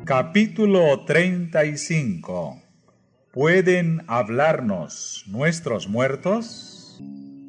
Capítulo 35. ¿Pueden hablarnos nuestros muertos?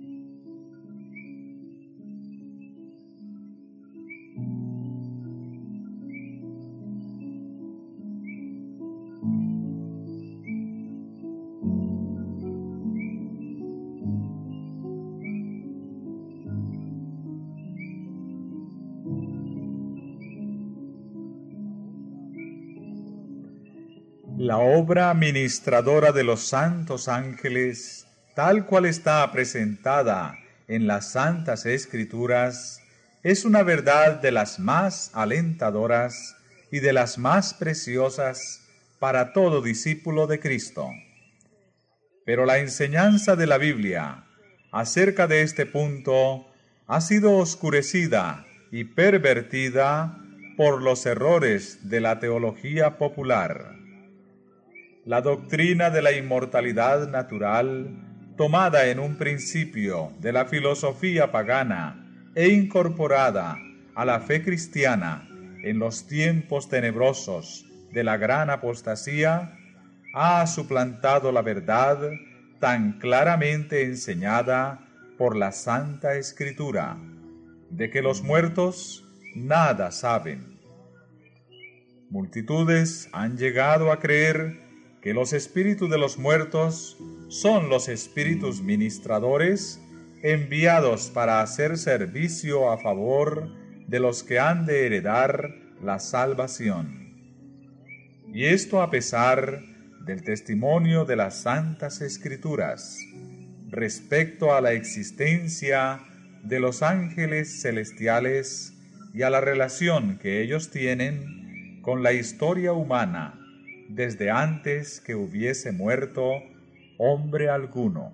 La obra ministradora de los santos ángeles, tal cual está presentada en las Santas Escrituras, es una verdad de las más alentadoras y de las más preciosas para todo discípulo de Cristo. Pero la enseñanza de la Biblia acerca de este punto ha sido oscurecida y pervertida por los errores de la teología popular. La doctrina de la inmortalidad natural, tomada en un principio de la filosofía pagana e incorporada a la fe cristiana en los tiempos tenebrosos de la gran apostasía, ha suplantado la verdad tan claramente enseñada por la Santa Escritura, de que los muertos nada saben. Multitudes han llegado a creer que los espíritus de los muertos son los espíritus ministradores enviados para hacer servicio a favor de los que han de heredar la salvación. Y esto a pesar del testimonio de las Santas Escrituras respecto a la existencia de los ángeles celestiales y a la relación que ellos tienen con la historia humana desde antes que hubiese muerto hombre alguno.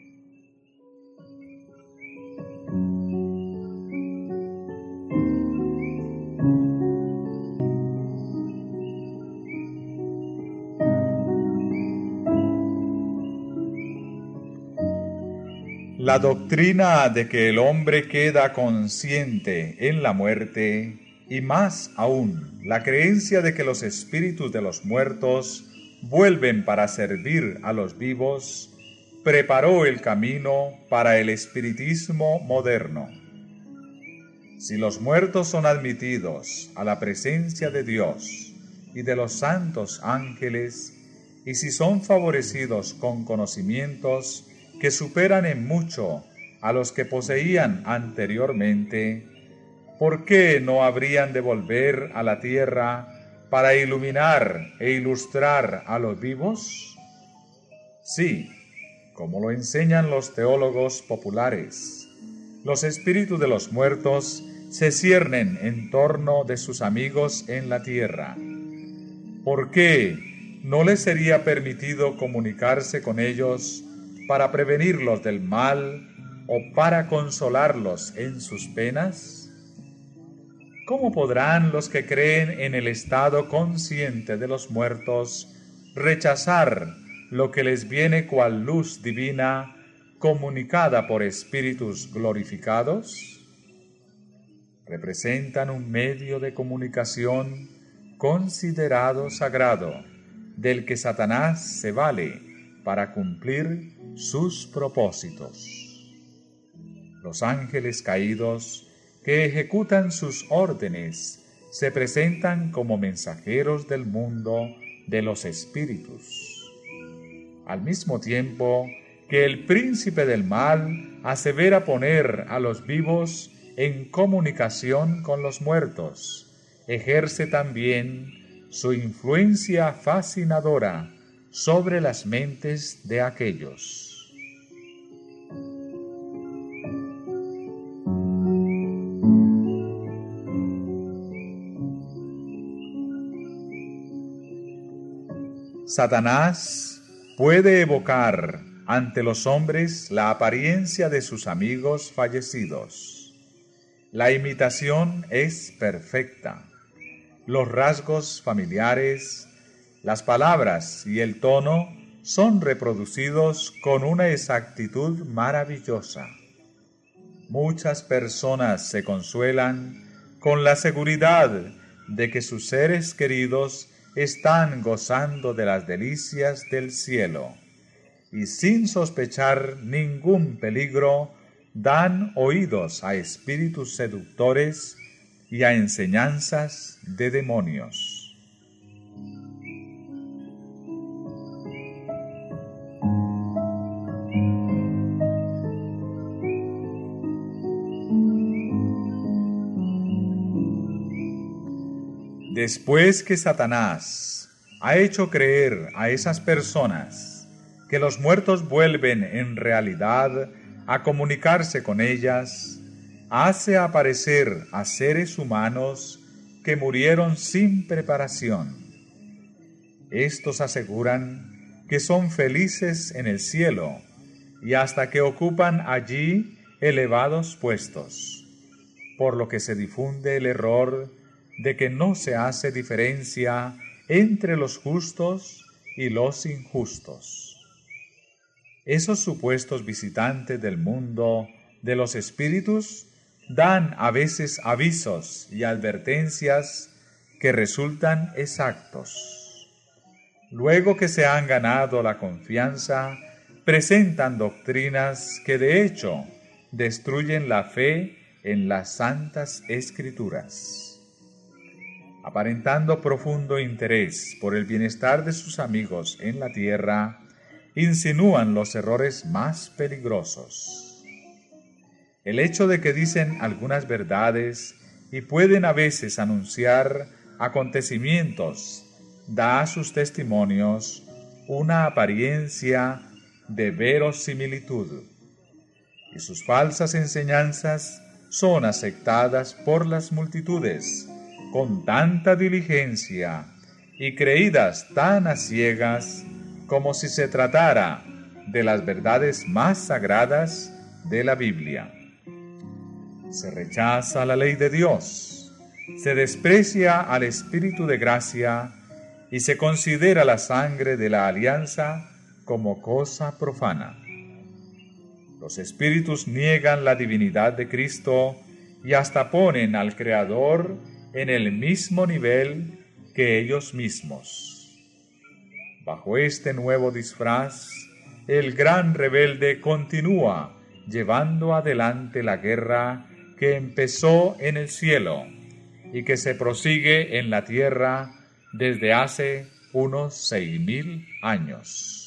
La doctrina de que el hombre queda consciente en la muerte, y más aún, la creencia de que los espíritus de los muertos vuelven para servir a los vivos, preparó el camino para el espiritismo moderno. Si los muertos son admitidos a la presencia de Dios y de los santos ángeles, y si son favorecidos con conocimientos que superan en mucho a los que poseían anteriormente, ¿por qué no habrían de volver a la tierra para iluminar e ilustrar a los vivos? Sí, como lo enseñan los teólogos populares, los espíritus de los muertos se ciernen en torno de sus amigos en la tierra. ¿Por qué no les sería permitido comunicarse con ellos para prevenirlos del mal o para consolarlos en sus penas? ¿Cómo podrán los que creen en el estado consciente de los muertos rechazar lo que les viene cual luz divina comunicada por espíritus glorificados? Representan un medio de comunicación considerado sagrado, del que Satanás se vale para cumplir sus propósitos. Los ángeles caídos que ejecutan sus órdenes se presentan como mensajeros del mundo de los espíritus. Al mismo tiempo que el príncipe del mal asevera poner a los vivos en comunicación con los muertos, ejerce también su influencia fascinadora sobre las mentes de aquellos. Satanás puede evocar ante los hombres la apariencia de sus amigos fallecidos. La imitación es perfecta. Los rasgos familiares, las palabras y el tono son reproducidos con una exactitud maravillosa. Muchas personas se consuelan con la seguridad de que sus seres queridos están gozando de las delicias del cielo, y sin sospechar ningún peligro, dan oídos a espíritus seductores y a enseñanzas de demonios. Después que Satanás ha hecho creer a esas personas que los muertos vuelven en realidad a comunicarse con ellas, hace aparecer a seres humanos que murieron sin preparación. Estos aseguran que son felices en el cielo y hasta que ocupan allí elevados puestos, por lo que se difunde el error de que no se hace diferencia entre los justos y los injustos. Esos supuestos visitantes del mundo de los espíritus dan a veces avisos y advertencias que resultan exactos. Luego que se han ganado la confianza, presentan doctrinas que de hecho destruyen la fe en las santas escrituras. Aparentando profundo interés por el bienestar de sus amigos en la tierra, insinúan los errores más peligrosos. El hecho de que dicen algunas verdades y pueden a veces anunciar acontecimientos da a sus testimonios una apariencia de verosimilitud, y sus falsas enseñanzas son aceptadas por las multitudes con tanta diligencia y creídas tan a ciegas como si se tratara de las verdades más sagradas de la Biblia. Se rechaza la ley de Dios, se desprecia al Espíritu de gracia y se considera la sangre de la alianza como cosa profana. Los espíritus niegan la divinidad de Cristo y hasta ponen al Creador en el mismo nivel que ellos mismos. Bajo este nuevo disfraz, el gran rebelde continúa llevando adelante la guerra que empezó en el cielo y que se prosigue en la tierra desde hace unos 6.000 años.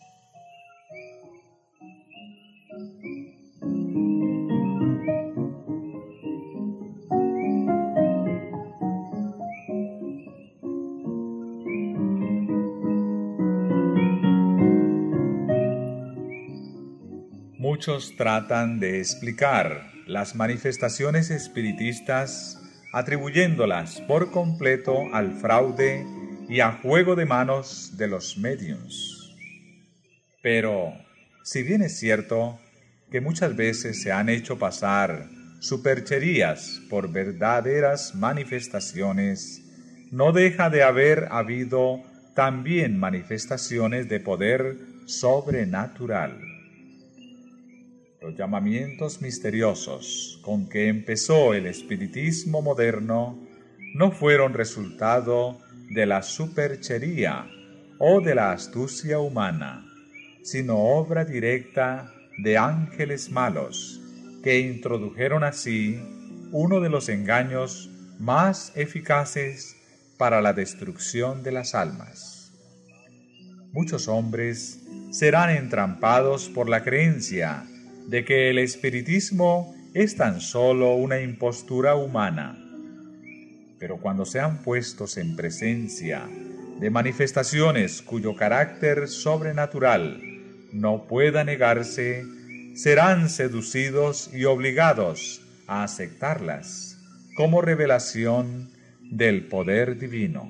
Muchos tratan de explicar las manifestaciones espiritistas atribuyéndolas por completo al fraude y a juego de manos de los médiums. Pero, si bien es cierto que muchas veces se han hecho pasar supercherías por verdaderas manifestaciones, no deja de haber habido también manifestaciones de poder sobrenatural. Los llamamientos misteriosos con que empezó el espiritismo moderno no fueron resultado de la superchería o de la astucia humana, sino obra directa de ángeles malos que introdujeron así uno de los engaños más eficaces para la destrucción de las almas. Muchos hombres serán entrampados por la creencia de que el espiritismo es tan solo una impostura humana. Pero cuando sean puestos en presencia de manifestaciones cuyo carácter sobrenatural no pueda negarse, serán seducidos y obligados a aceptarlas como revelación del poder divino.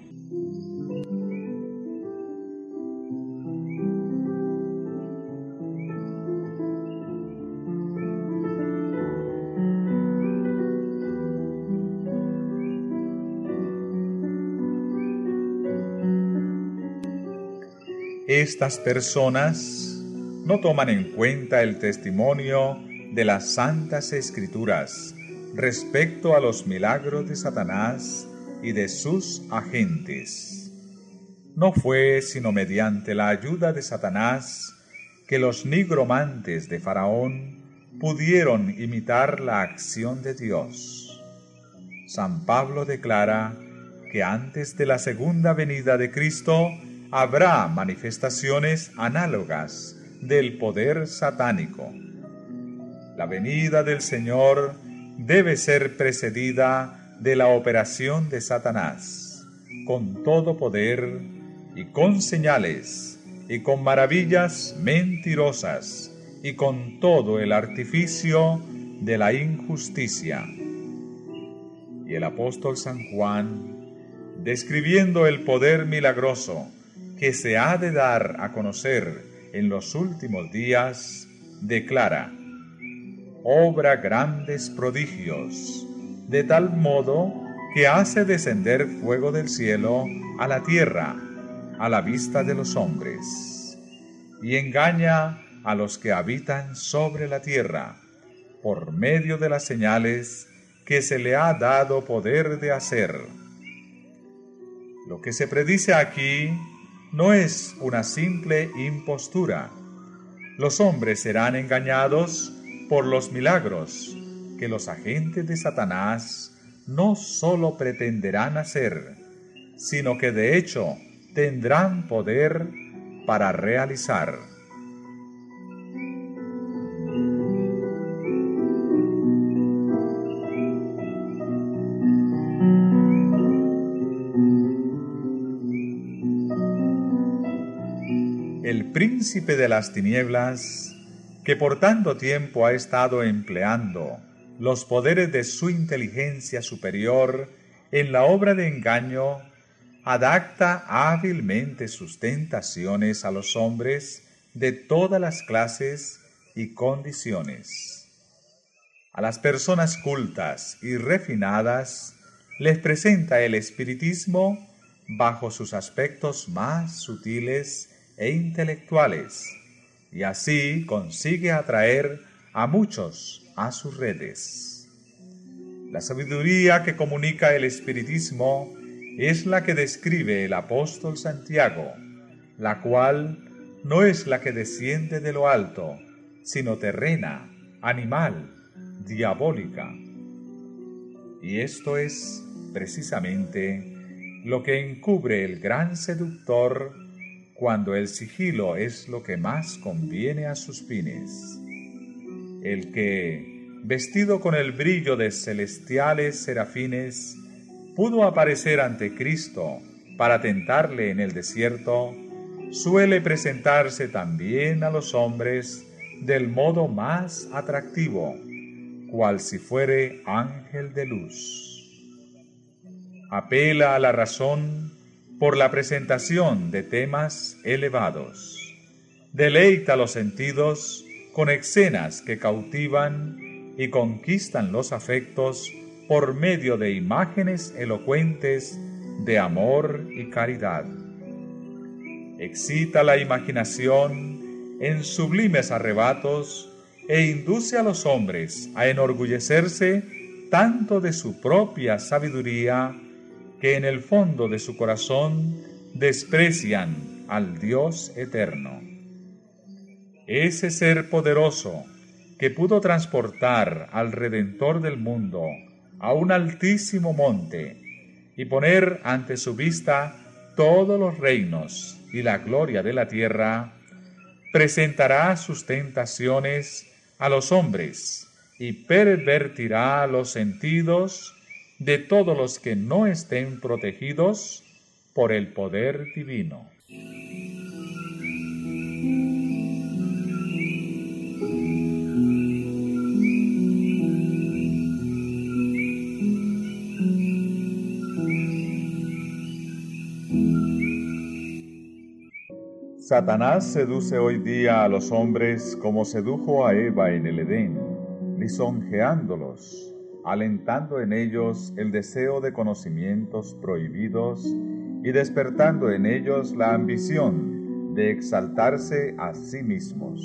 Estas personas no toman en cuenta el testimonio de las Santas Escrituras respecto a los milagros de Satanás y de sus agentes. No fue sino mediante la ayuda de Satanás que los nigromantes de Faraón pudieron imitar la acción de Dios. San Pablo declara que antes de la segunda venida de Cristo habrá manifestaciones análogas del poder satánico. La venida del Señor debe ser precedida de la operación de Satanás, con todo poder y con señales y con maravillas mentirosas y con todo el artificio de la injusticia. Y el apóstol San Juan, describiendo el poder milagroso que se ha de dar a conocer en los últimos días, declara: obra grandes prodigios, de tal modo que hace descender fuego del cielo a la tierra, a la vista de los hombres, y engaña a los que habitan sobre la tierra, por medio de las señales que se le ha dado poder de hacer. Lo que se predice aquí no es una simple impostura. Los hombres serán engañados por los milagros que los agentes de Satanás no solo pretenderán hacer, sino que de hecho tendrán poder para realizar. El príncipe de las tinieblas, que por tanto tiempo ha estado empleando los poderes de su inteligencia superior en la obra de engaño, adapta hábilmente sus tentaciones a los hombres de todas las clases y condiciones. A las personas cultas y refinadas les presenta el espiritismo bajo sus aspectos más sutiles e intelectuales, y así consigue atraer a muchos a sus redes. La sabiduría que comunica el espiritismo es la que describe el apóstol Santiago, la cual no es la que desciende de lo alto, sino terrena, animal, diabólica. Y esto es precisamente lo que encubre el gran seductor cuando el sigilo es lo que más conviene a sus fines. El que, vestido con el brillo de celestiales serafines, pudo aparecer ante Cristo para tentarle en el desierto, suele presentarse también a los hombres del modo más atractivo, cual si fuere ángel de luz. Apela a la razón por la presentación de temas elevados. Deleita los sentidos con escenas que cautivan y conquistan los afectos por medio de imágenes elocuentes de amor y caridad. Excita la imaginación en sublimes arrebatos e induce a los hombres a enorgullecerse tanto de su propia sabiduría que en el fondo de su corazón desprecian al Dios eterno. Ese ser poderoso que pudo transportar al Redentor del mundo a un altísimo monte y poner ante su vista todos los reinos y la gloria de la tierra, presentará sus tentaciones a los hombres y pervertirá los sentidos de todos los que no estén protegidos por el poder divino. Satanás seduce hoy día a los hombres como sedujo a Eva en el Edén, lisonjeándolos, alentando en ellos el deseo de conocimientos prohibidos y despertando en ellos la ambición de exaltarse a sí mismos.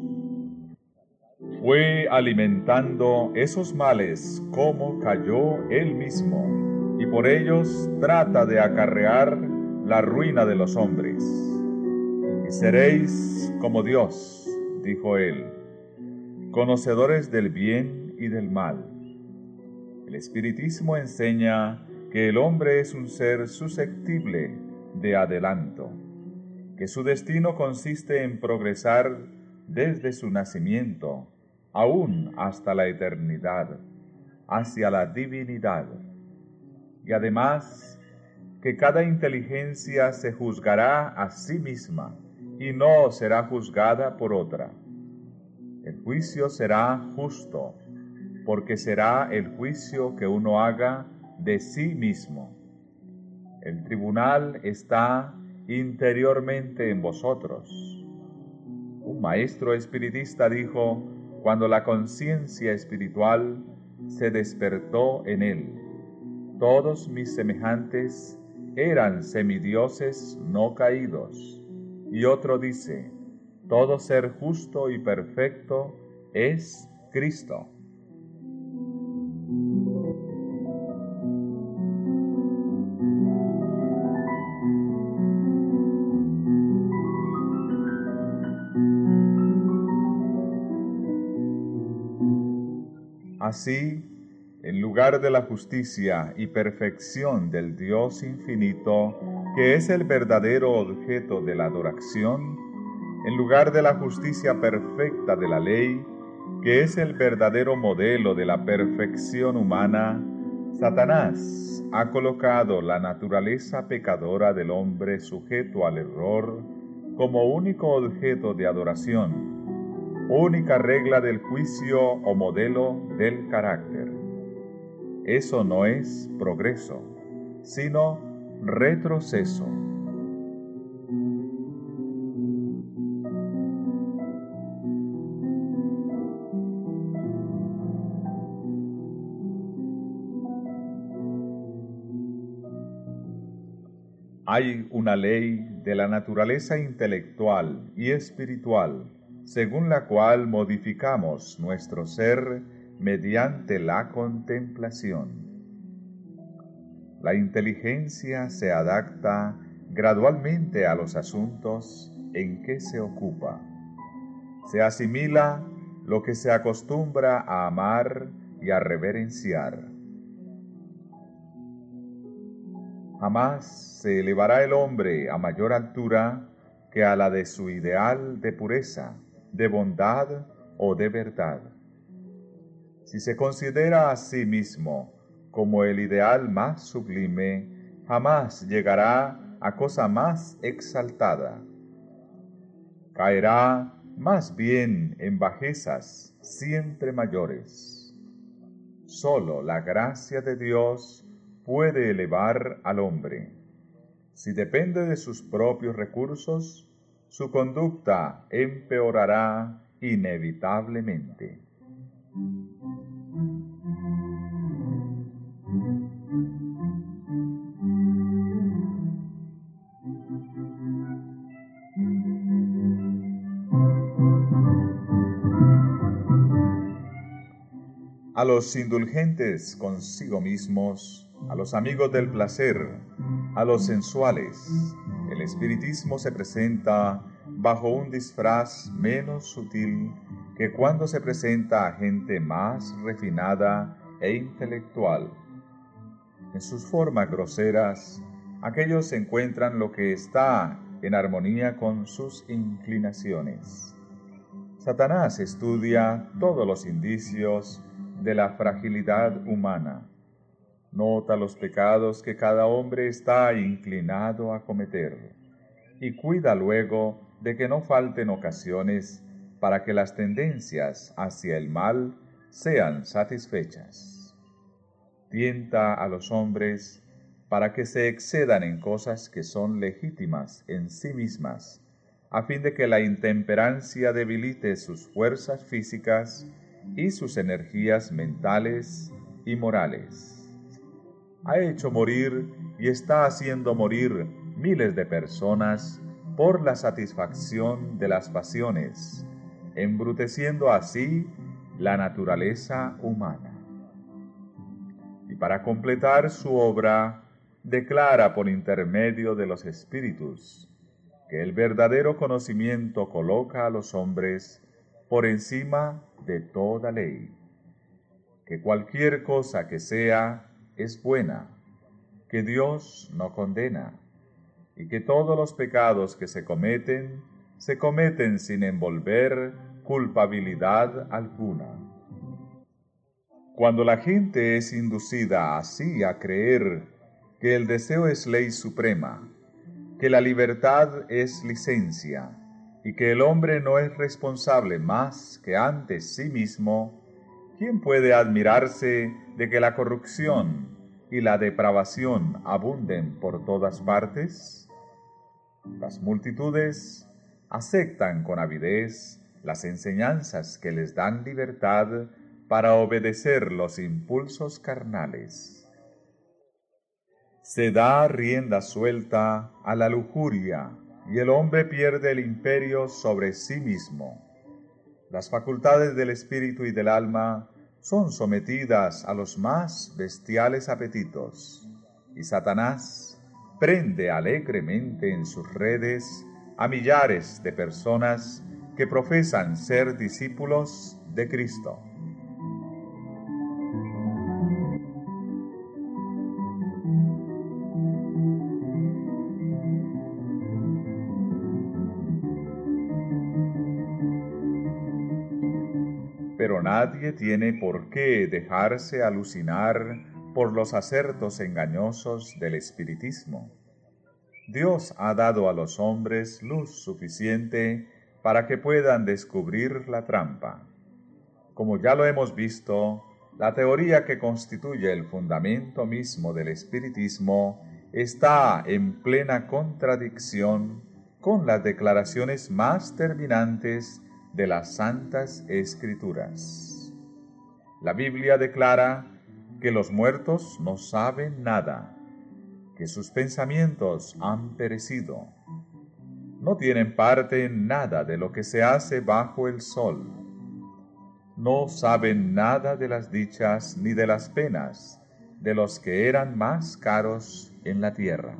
Fue alimentando esos males como cayó él mismo, y por ellos trata de acarrear la ruina de los hombres. Y seréis como Dios, dijo él, conocedores del bien y del mal. El espiritismo enseña que el hombre es un ser susceptible de adelanto, que su destino consiste en progresar desde su nacimiento, aún hasta la eternidad, hacia la divinidad, y además que cada inteligencia se juzgará a sí misma y no será juzgada por otra. El juicio será justo, porque será el juicio que uno haga de sí mismo. El tribunal está interiormente en vosotros. Un maestro espiritista dijo, cuando la conciencia espiritual se despertó en él, todos mis semejantes eran semidioses no caídos. Y otro dice, todo ser justo y perfecto es Cristo. Así, en lugar de la justicia y perfección del Dios infinito, que es el verdadero objeto de la adoración, en lugar de la justicia perfecta de la ley, que es el verdadero modelo de la perfección humana, Satanás ha colocado la naturaleza pecadora del hombre sujeto al error como único objeto de adoración, única regla del juicio o modelo del carácter. Eso no es progreso, sino retroceso. Hay una ley de la naturaleza intelectual y espiritual, según la cual modificamos nuestro ser mediante la contemplación. La inteligencia se adapta gradualmente a los asuntos en que se ocupa. Se asimila lo que se acostumbra a amar y a reverenciar. Jamás se elevará el hombre a mayor altura que a la de su ideal de pureza, de bondad o de verdad. Si se considera a sí mismo como el ideal más sublime, jamás llegará a cosa más exaltada. Caerá más bien en bajezas siempre mayores. Solo la gracia de Dios puede elevar al hombre. Si depende de sus propios recursos, su conducta empeorará inevitablemente. A los indulgentes consigo mismos, a los amigos del placer, a los sensuales, el espiritismo se presenta bajo un disfraz menos sutil que cuando se presenta a gente más refinada e intelectual. En sus formas groseras, aquellos encuentran lo que está en armonía con sus inclinaciones. Satanás estudia todos los indicios de la fragilidad humana. Nota los pecados que cada hombre está inclinado a cometer y cuida luego de que no falten ocasiones para que las tendencias hacia el mal sean satisfechas. Tienta a los hombres para que se excedan en cosas que son legítimas en sí mismas, a fin de que la intemperancia debilite sus fuerzas físicas y sus energías mentales y morales. Ha hecho morir y está haciendo morir miles de personas por la satisfacción de las pasiones, embruteciendo así la naturaleza humana. Y para completar su obra, declara por intermedio de los espíritus que el verdadero conocimiento coloca a los hombres por encima de toda ley, que cualquier cosa que sea es buena, que Dios no condena, y que todos los pecados que se cometen sin envolver culpabilidad alguna. Cuando la gente es inducida así a creer que el deseo es ley suprema, que la libertad es licencia, y que el hombre no es responsable más que ante sí mismo, ¿quién puede admirarse de que la corrupción y la depravación abunden por todas partes? Las multitudes aceptan con avidez las enseñanzas que les dan libertad para obedecer los impulsos carnales. Se da rienda suelta a la lujuria y el hombre pierde el imperio sobre sí mismo. Las facultades del espíritu y del alma son sometidas a los más bestiales apetitos, y Satanás prende alegremente en sus redes a millares de personas que profesan ser discípulos de Cristo. Pero nadie tiene por qué dejarse alucinar por los acertos engañosos del espiritismo. Dios ha dado a los hombres luz suficiente para que puedan descubrir la trampa. Como ya lo hemos visto, la teoría que constituye el fundamento mismo del espiritismo está en plena contradicción con las declaraciones más terminantes de las Santas Escrituras. La Biblia declara que los muertos no saben nada, que sus pensamientos han perecido, no tienen parte en nada de lo que se hace bajo el sol, no saben nada de las dichas ni de las penas de los que eran más caros en la tierra.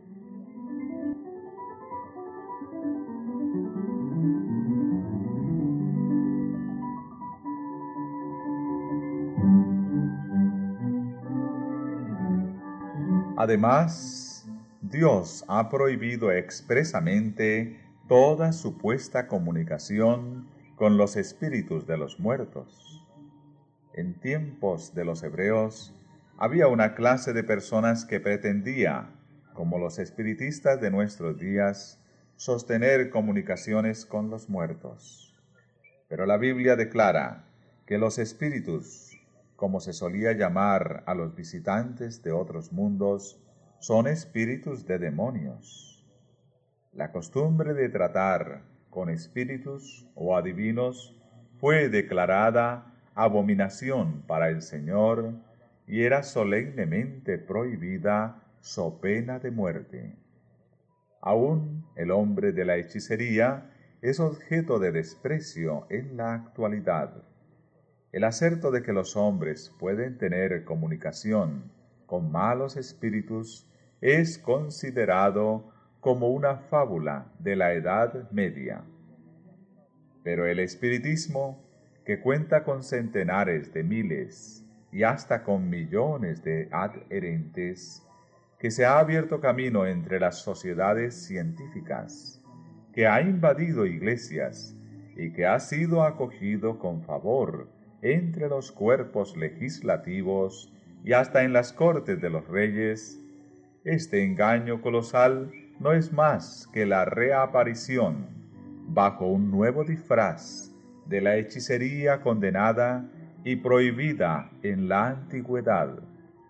Además, Dios ha prohibido expresamente toda supuesta comunicación con los espíritus de los muertos. En tiempos de los hebreos, había una clase de personas que pretendía, como los espiritistas de nuestros días, sostener comunicaciones con los muertos. Pero la Biblia declara que los espíritus, como se solía llamar a los visitantes de otros mundos, son espíritus de demonios. La costumbre de tratar con espíritus o adivinos fue declarada abominación para el Señor y era solemnemente prohibida so pena de muerte. Aún el hombre de la hechicería es objeto de desprecio en la actualidad. El aserto de que los hombres pueden tener comunicación con malos espíritus es considerado como una fábula de la Edad Media. Pero el espiritismo, que cuenta con centenares de miles y hasta con millones de adherentes, que se ha abierto camino entre las sociedades científicas, que ha invadido iglesias y que ha sido acogido con favor entre los cuerpos legislativos y hasta en las cortes de los reyes, este engaño colosal no es más que la reaparición, bajo un nuevo disfraz, de la hechicería condenada y prohibida en la antigüedad.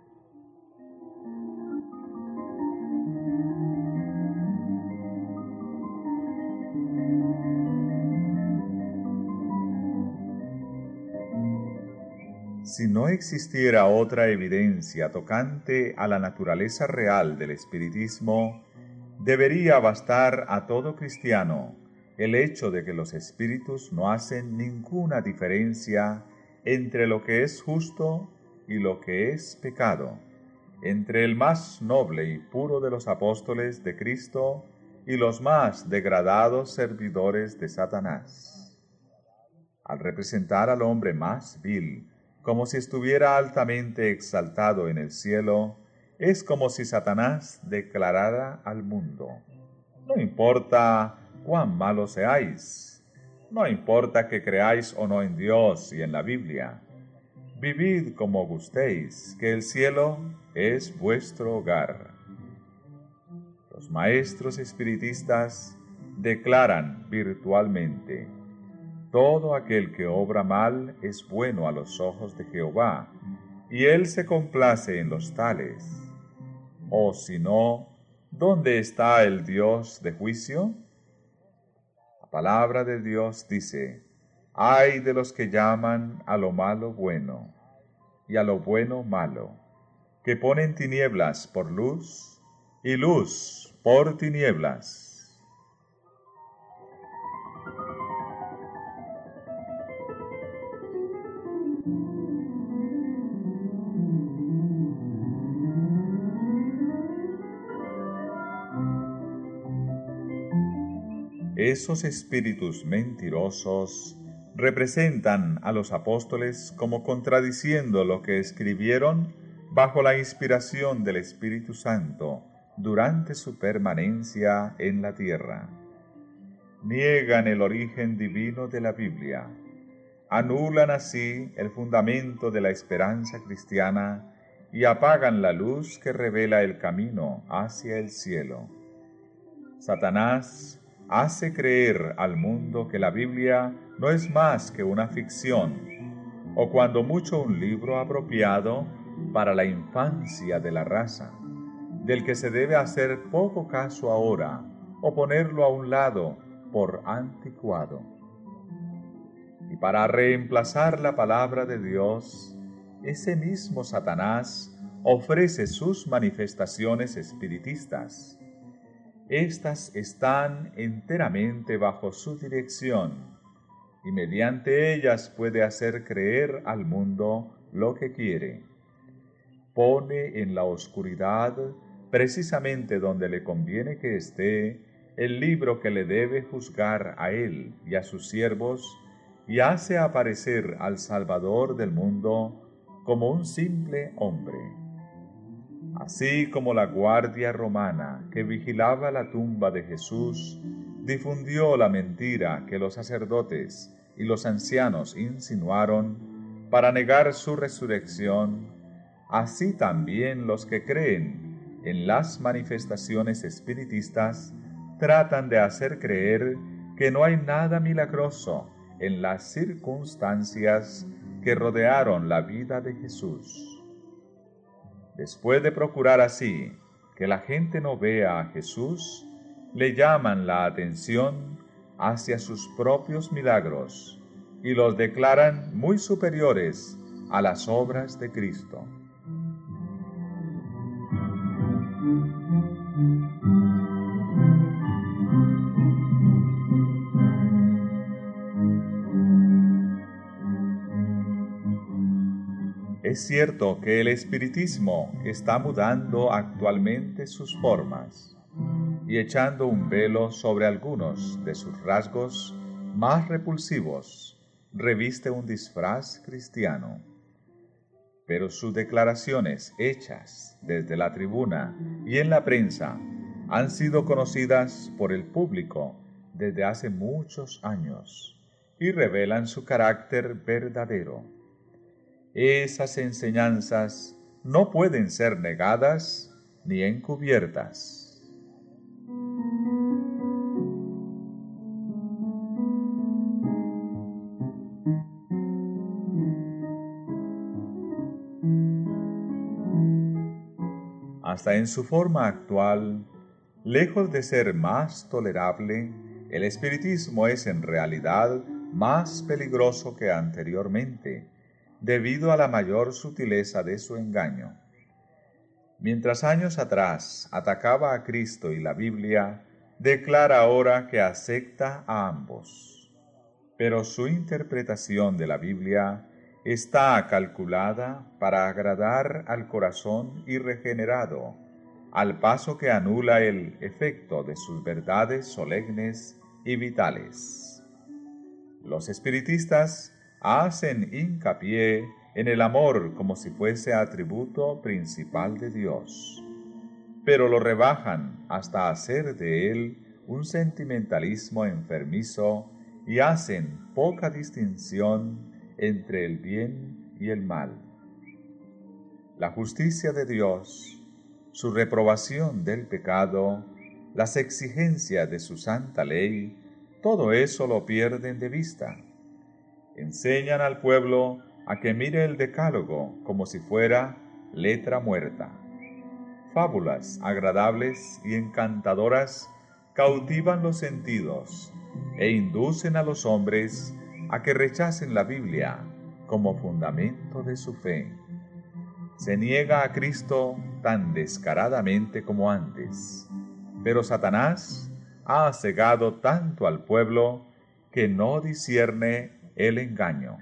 Si no existiera otra evidencia tocante a la naturaleza real del espiritismo, debería bastar a todo cristiano el hecho de que los espíritus no hacen ninguna diferencia entre lo que es justo y lo que es pecado, entre el más noble y puro de los apóstoles de Cristo y los más degradados servidores de Satanás. Al representar al hombre más vil, como si estuviera altamente exaltado en el cielo, es como si Satanás declarara al mundo: no importa cuán malos seáis, no importa que creáis o no en Dios y en la Biblia, vivid como gustéis, que el cielo es vuestro hogar. Los maestros espiritistas declaran virtualmente: todo aquel que obra mal es bueno a los ojos de Jehová, y él se complace en los tales. O si no, ¿dónde está el Dios de juicio? La palabra de Dios dice: ay de los que llaman a lo malo bueno, y a lo bueno malo, que ponen tinieblas por luz, y luz por tinieblas. Esos espíritus mentirosos representan a los apóstoles como contradiciendo lo que escribieron bajo la inspiración del Espíritu Santo durante su permanencia en la tierra. Niegan el origen divino de la Biblia, anulan así el fundamento de la esperanza cristiana y apagan la luz que revela el camino hacia el cielo. Satanás hace creer al mundo que la Biblia no es más que una ficción, o cuando mucho un libro apropiado para la infancia de la raza, del que se debe hacer poco caso ahora, o ponerlo a un lado por anticuado. Y para reemplazar la palabra de Dios, ese mismo Satanás ofrece sus manifestaciones espiritistas. Estas están enteramente bajo su dirección, y mediante ellas puede hacer creer al mundo lo que quiere. Pone en la oscuridad, precisamente donde le conviene que esté, el libro que le debe juzgar a él y a sus siervos, y hace aparecer al Salvador del mundo como un simple hombre. Así como la guardia romana que vigilaba la tumba de Jesús difundió la mentira que los sacerdotes y los ancianos insinuaron para negar su resurrección, así también los que creen en las manifestaciones espiritistas tratan de hacer creer que no hay nada milagroso en las circunstancias que rodearon la vida de Jesús. Después de procurar así que la gente no vea a Jesús, le llaman la atención hacia sus propios milagros y los declaran muy superiores a las obras de Cristo. Es cierto que el espiritismo está mudando actualmente sus formas y echando un velo sobre algunos de sus rasgos más repulsivos, reviste un disfraz cristiano. Pero sus declaraciones hechas desde la tribuna y en la prensa han sido conocidas por el público desde hace muchos años y revelan su carácter verdadero. Esas enseñanzas no pueden ser negadas ni encubiertas. Hasta en su forma actual, lejos de ser más tolerable, el espiritismo es en realidad más peligroso que anteriormente, debido a la mayor sutileza de su engaño. Mientras años atrás atacaba a Cristo y la Biblia, declara ahora que acepta a ambos. Pero su interpretación de la Biblia está calculada para agradar al corazón irregenerado, al paso que anula el efecto de sus verdades solemnes y vitales. Los espiritistas hacen hincapié en el amor como si fuese atributo principal de Dios, pero lo rebajan hasta hacer de él un sentimentalismo enfermizo y hacen poca distinción entre el bien y el mal. La justicia de Dios, su reprobación del pecado, las exigencias de su santa ley, todo eso lo pierden de vista. Enseñan al pueblo a que mire el decálogo como si fuera letra muerta. Fábulas agradables y encantadoras cautivan los sentidos e inducen a los hombres a que rechacen la Biblia como fundamento de su fe. Se niega a Cristo tan descaradamente como antes, pero Satanás ha cegado tanto al pueblo que no discierne el engaño.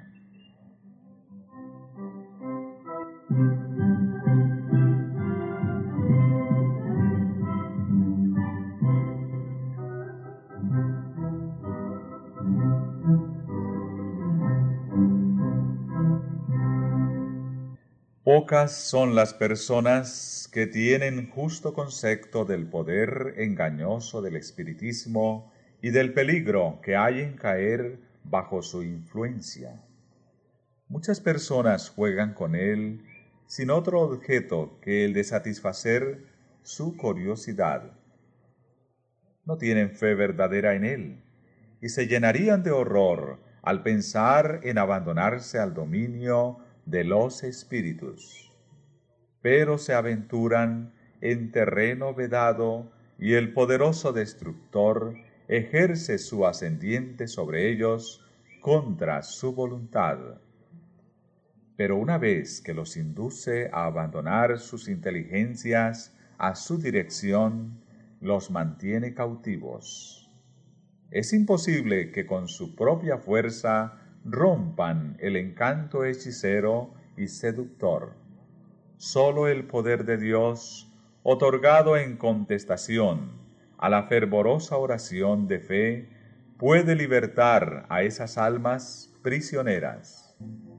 Pocas son las personas que tienen justo concepto del poder engañoso del espiritismo y del peligro que hay en caer bajo su influencia. Muchas personas juegan con él sin otro objeto que el de satisfacer su curiosidad. No tienen fe verdadera en él y se llenarían de horror al pensar en abandonarse al dominio de los espíritus, pero se aventuran en terreno vedado y el poderoso destructor ejerce su ascendiente sobre ellos contra su voluntad. Pero una vez que los induce a abandonar sus inteligencias a su dirección, los mantiene cautivos. Es imposible que con su propia fuerza rompan el encanto hechicero y seductor. Solo el poder de Dios, otorgado en contestación a la fervorosa oración de fe, puede libertar a esas almas prisioneras.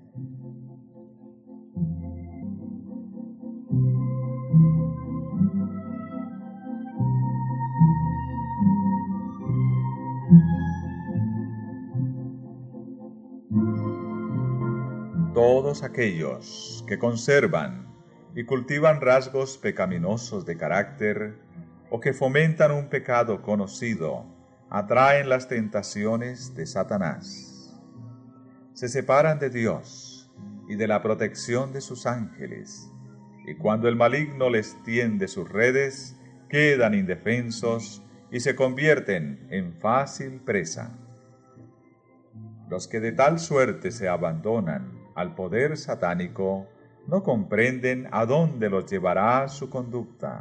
Todos aquellos que conservan y cultivan rasgos pecaminosos de carácter o que fomentan un pecado conocido atraen las tentaciones de Satanás. Se separan de Dios y de la protección de sus ángeles, y cuando el maligno les tiende sus redes, quedan indefensos y se convierten en fácil presa. Los que de tal suerte se abandonan al poder satánico no comprenden a dónde los llevará su conducta.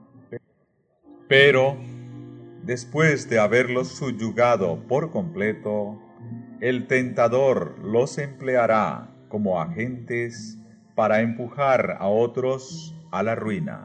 Pero, después de haberlos subyugado por completo, el tentador los empleará como agentes para empujar a otros a la ruina.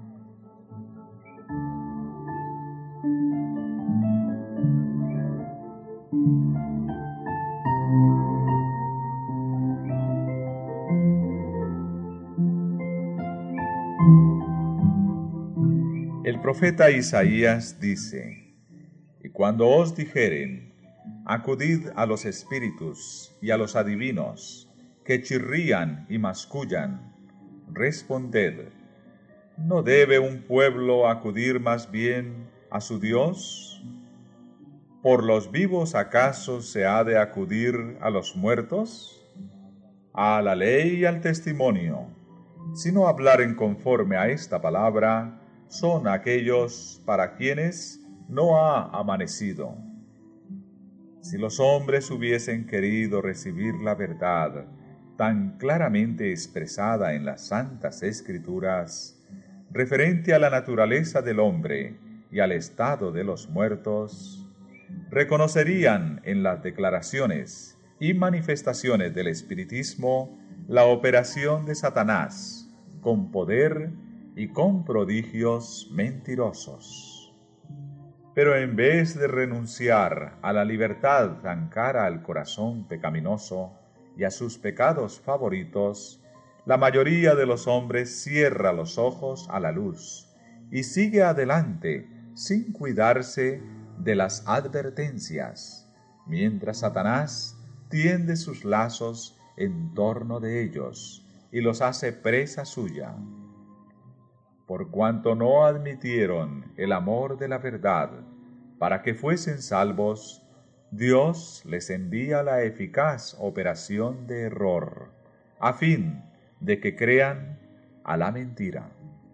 El profeta Isaías dice: «Y cuando os dijeren, acudid a los espíritus y a los adivinos, que chirrían y mascullan, responded, ¿no debe un pueblo acudir más bien a su Dios? ¿Por los vivos acaso se ha de acudir a los muertos? A la ley y al testimonio, si no hablaren conforme a esta palabra, son aquellos para quienes no ha amanecido. Si los hombres hubiesen querido recibir la verdad tan claramente expresada en las Santas Escrituras, referente a la naturaleza del hombre y al estado de los muertos, reconocerían en las declaraciones y manifestaciones del espiritismo la operación de Satanás con poder y con prodigios mentirosos. Pero en vez de renunciar a la libertad tan cara al corazón pecaminoso y a sus pecados favoritos, la mayoría de los hombres cierra los ojos a la luz y sigue adelante sin cuidarse de las advertencias, mientras Satanás tiende sus lazos en torno de ellos y los hace presa suya. Por cuanto no admitieron el amor de la verdad para que fuesen salvos, Dios les envía la eficaz operación de error, a fin de que crean a la mentira.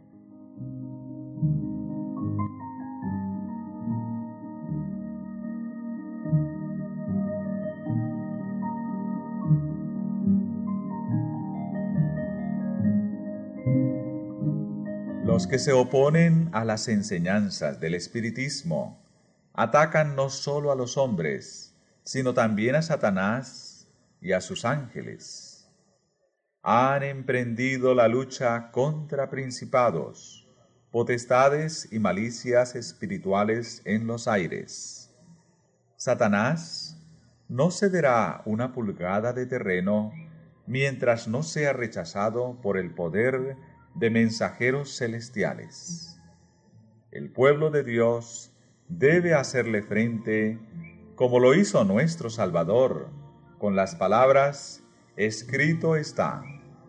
Los que se oponen a las enseñanzas del espiritismo atacan no solo a los hombres, sino también a Satanás y a sus ángeles. Han emprendido la lucha contra principados, potestades y malicias espirituales en los aires. Satanás no cederá una pulgada de terreno mientras no sea rechazado por el poder de mensajeros celestiales. El pueblo de Dios debe hacerle frente como lo hizo nuestro Salvador, con las palabras: escrito está.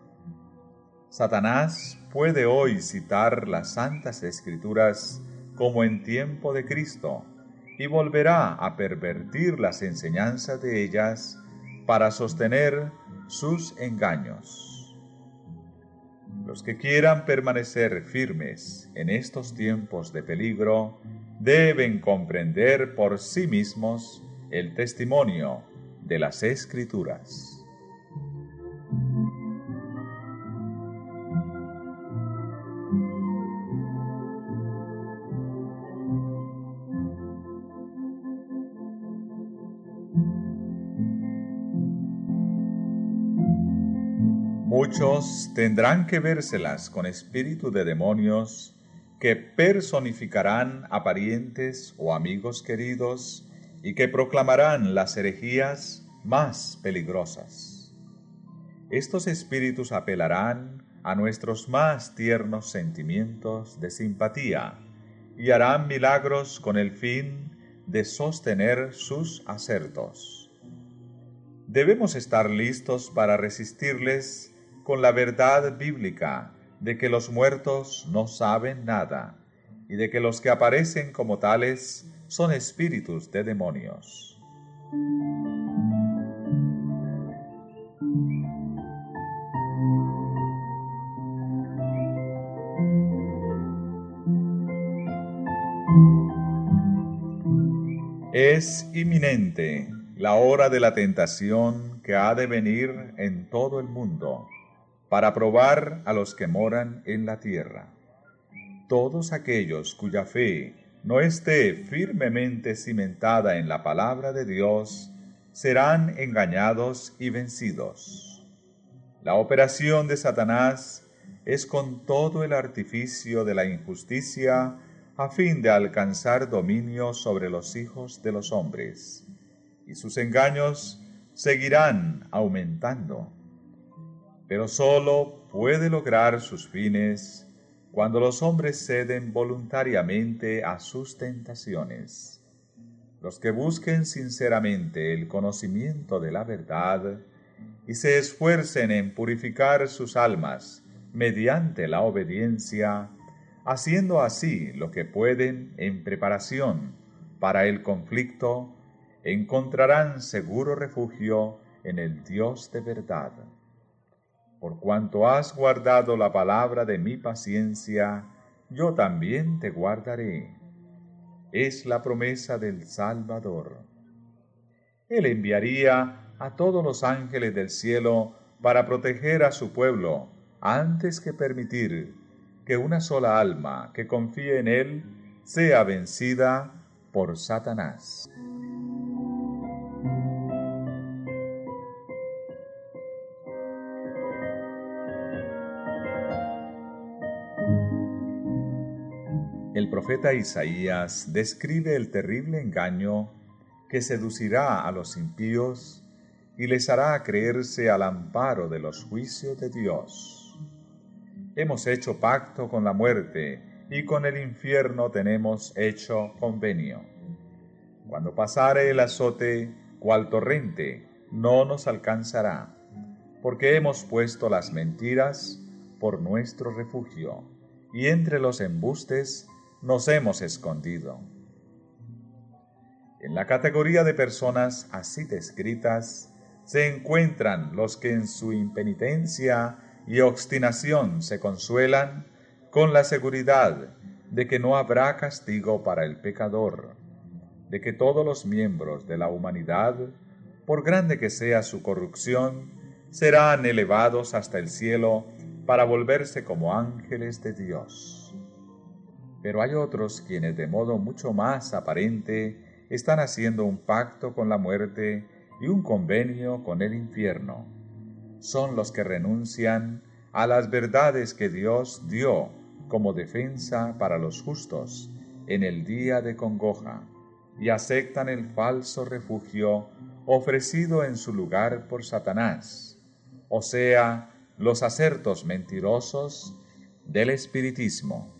Satanás puede hoy citar las Santas Escrituras como en tiempo de Cristo y volverá a pervertir las enseñanzas de ellas para sostener sus engaños. Los que quieran permanecer firmes en estos tiempos de peligro deben comprender por sí mismos el testimonio de las Escrituras. Muchos tendrán que vérselas con espíritu de demonios que personificarán a parientes o amigos queridos y que proclamarán las herejías más peligrosas. Estos espíritus apelarán a nuestros más tiernos sentimientos de simpatía y harán milagros con el fin de sostener sus asertos. Debemos estar listos para resistirles con la verdad bíblica de que los muertos no saben nada y de que los que aparecen como tales son espíritus de demonios. Es inminente la hora de la tentación que ha de venir en todo el mundo para probar a los que moran en la tierra. Todos aquellos cuya fe no esté firmemente cimentada en la palabra de Dios serán engañados y vencidos. La operación de Satanás es con todo el artificio de la injusticia a fin de alcanzar dominio sobre los hijos de los hombres, y sus engaños seguirán aumentando. Pero sólo puede lograr sus fines cuando los hombres ceden voluntariamente a sus tentaciones. Los que busquen sinceramente el conocimiento de la verdad y se esfuercen en purificar sus almas mediante la obediencia, haciendo así lo que pueden en preparación para el conflicto, encontrarán seguro refugio en el Dios de verdad. Por cuanto has guardado la palabra de mi paciencia, yo también te guardaré. Es la promesa del Salvador. Él enviaría a todos los ángeles del cielo para proteger a su pueblo, antes que permitir que una sola alma que confíe en él sea vencida por Satanás. El profeta Isaías describe el terrible engaño que seducirá a los impíos y les hará creerse al amparo de los juicios de Dios. Hemos hecho pacto con la muerte y con el infierno tenemos hecho convenio. Cuando pasare el azote, cual torrente, no nos alcanzará, porque hemos puesto las mentiras por nuestro refugio, y entre los embustes nos hemos escondido. En la categoría de personas así descritas se encuentran los que en su impenitencia y obstinación se consuelan con la seguridad de que no habrá castigo para el pecador, de que todos los miembros de la humanidad, por grande que sea su corrupción, serán elevados hasta el cielo para volverse como ángeles de Dios. Pero hay otros quienes de modo mucho más aparente están haciendo un pacto con la muerte y un convenio con el infierno. Son los que renuncian a las verdades que Dios dio como defensa para los justos en el día de congoja, y aceptan el falso refugio ofrecido en su lugar por Satanás, o sea, los acertos mentirosos del espiritismo.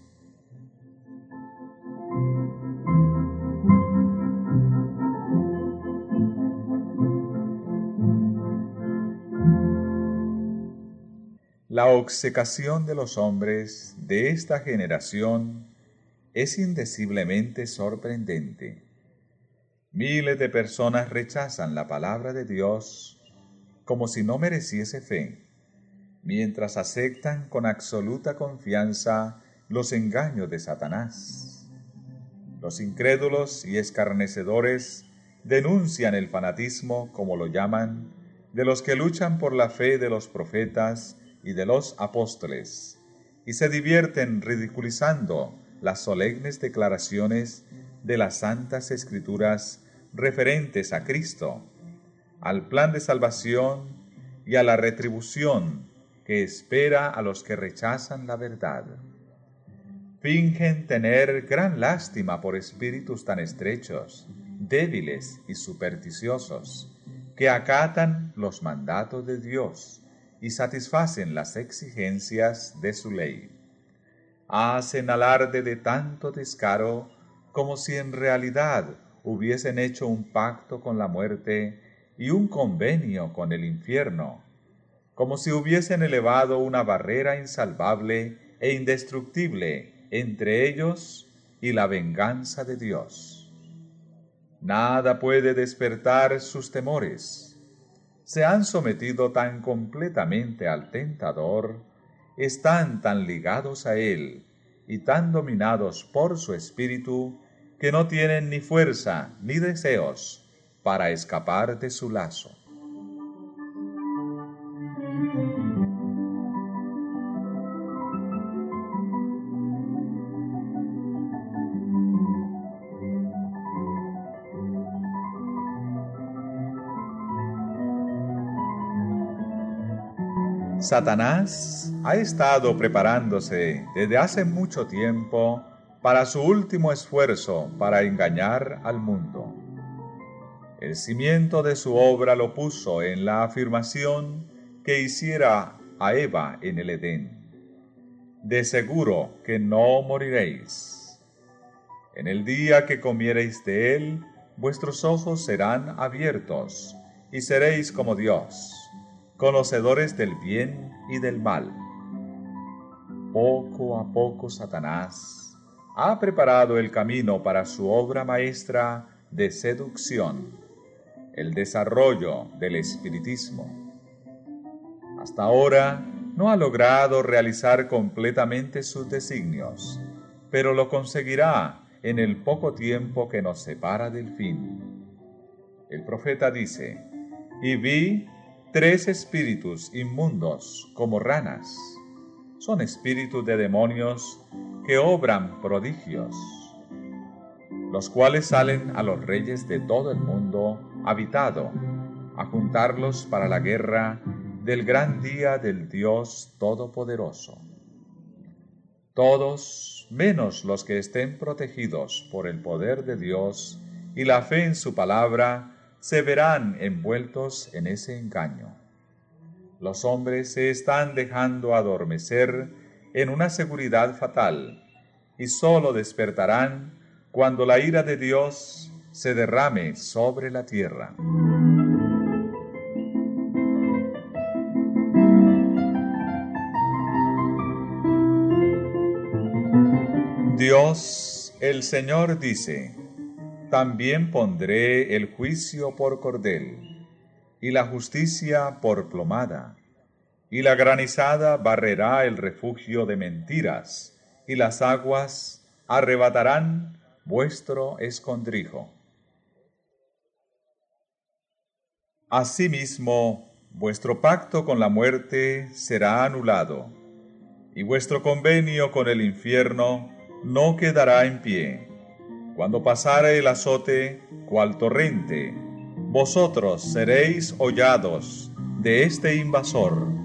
La obcecación de los hombres de esta generación es indeciblemente sorprendente. Miles de personas rechazan la palabra de Dios como si no mereciese fe, mientras aceptan con absoluta confianza los engaños de Satanás. Los incrédulos y escarnecedores denuncian el fanatismo, como lo llaman, de los que luchan por la fe de los profetas y de los apóstoles, y se divierten ridiculizando las solemnes declaraciones de las Santas Escrituras referentes a Cristo, al plan de salvación y a la retribución que espera a los que rechazan la verdad. Fingen tener gran lástima por espíritus tan estrechos, débiles y supersticiosos, que acatan los mandatos de Dios y satisfacen las exigencias de su ley. Hacen alarde de tanto descaro como si en realidad hubiesen hecho un pacto con la muerte y un convenio con el infierno, como si hubiesen elevado una barrera insalvable e indestructible entre ellos y la venganza de Dios. Nada puede despertar sus temores. Se han sometido tan completamente al tentador, están tan ligados a él y tan dominados por su espíritu que no tienen ni fuerza ni deseos para escapar de su lazo. Satanás ha estado preparándose desde hace mucho tiempo para su último esfuerzo para engañar al mundo. El cimiento de su obra lo puso en la afirmación que hiciera a Eva en el Edén: de seguro que no moriréis. En el día que comiereis de él, vuestros ojos serán abiertos, y seréis como Dios, conocedores del bien y del mal. Poco a poco Satanás ha preparado el camino para su obra maestra de seducción, el desarrollo del espiritismo. Hasta ahora no ha logrado realizar completamente sus designios, pero lo conseguirá en el poco tiempo que nos separa del fin. El profeta dice: y vi 3 espíritus inmundos como ranas. Son espíritus de demonios que obran prodigios, los cuales salen a los reyes de todo el mundo habitado, a juntarlos para la guerra del gran día del Dios Todopoderoso. Todos, menos los que estén protegidos por el poder de Dios y la fe en su palabra, se verán envueltos en ese engaño. Los hombres se están dejando adormecer en una seguridad fatal y sólo despertarán cuando la ira de Dios se derrame sobre la tierra. Dios, el Señor, dice: también pondré el juicio por cordel, y la justicia por plomada, y la granizada barrerá el refugio de mentiras, y las aguas arrebatarán vuestro escondrijo. Asimismo, vuestro pacto con la muerte será anulado, y vuestro convenio con el infierno no quedará en pie. Cuando pasare el azote, cual torrente, vosotros seréis hollados de este invasor,